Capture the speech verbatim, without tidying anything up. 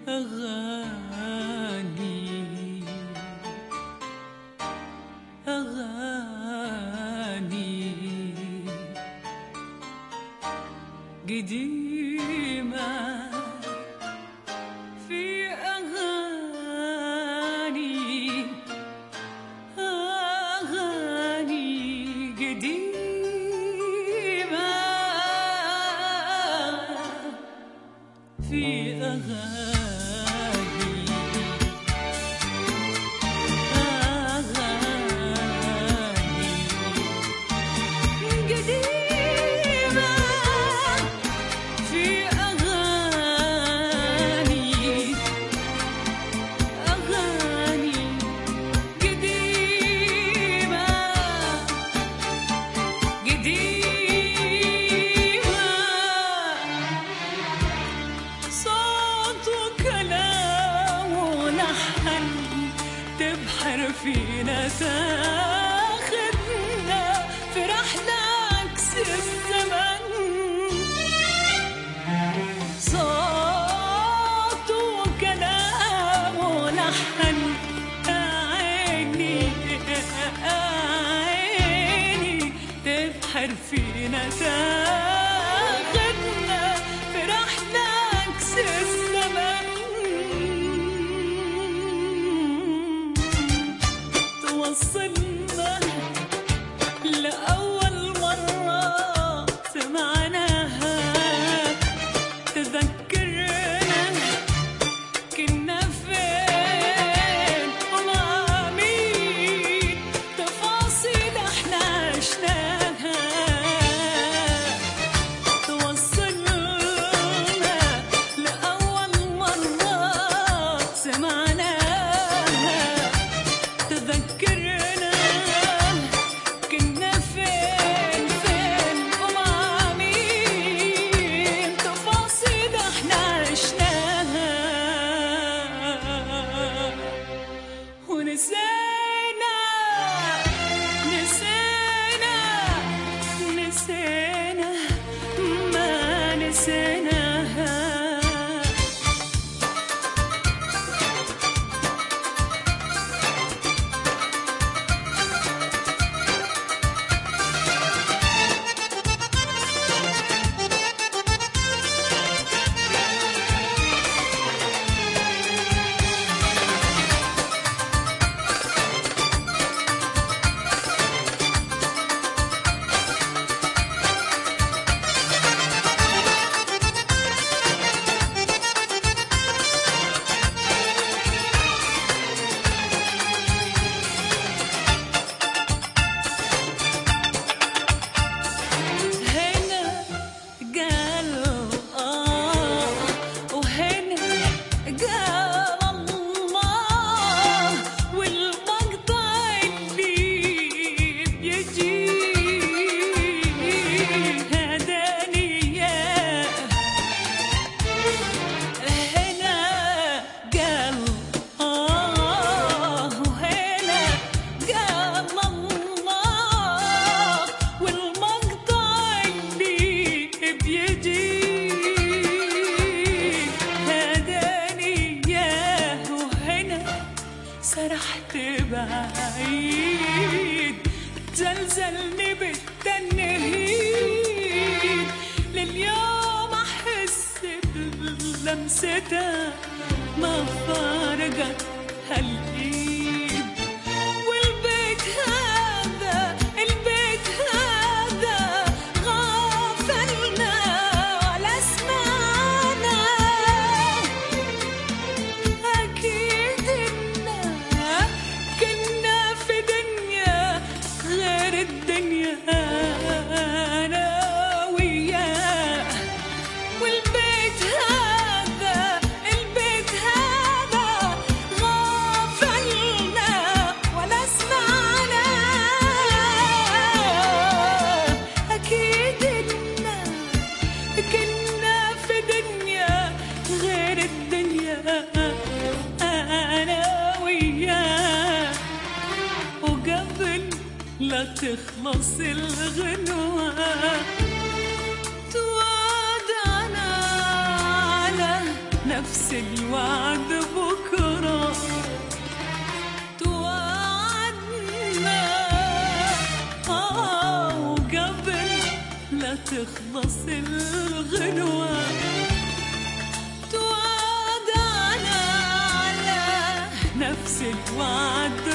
أغاني أغاني قديمة في أغاني أغاني قديمة في أغاني تبحر فينا تاخدنا في رحلة عكس الزمن صوت وكلام ولحن عيني عيني تبحر فينا تاخدنا في رحلة عكس الزمن وصلنا لأول مرة سمعناها تذكرنا كنا فين ومع مين تفاصيل احنا عشناها توصلنا لأول مرة سمعناها تذكرنا كنا فين فين ومع مين تفاصيل احنا عشناها ونسينا نسينا نسينا ما نسيناها سرحت بعيد زلزلني بالتنهيد لليوم أحس بلمستها ما فارقت هالإيد والبيت هذا البيت هذا غافلنا ولا سمعنا أكيد كنا في دنيا غير الدنيا أنا وياه والبيت هذا البيت هذا غافلنا ولا سمعنا أكيد إنا كنا في دنيا غير الدنيا أنا وياه وقبل لا تخلص الغنوة توعدنا على نفس نفس الوعد بكرة توعدنا، آه وقبل لا تخلص الغنوة توعدنا على نفس الوعد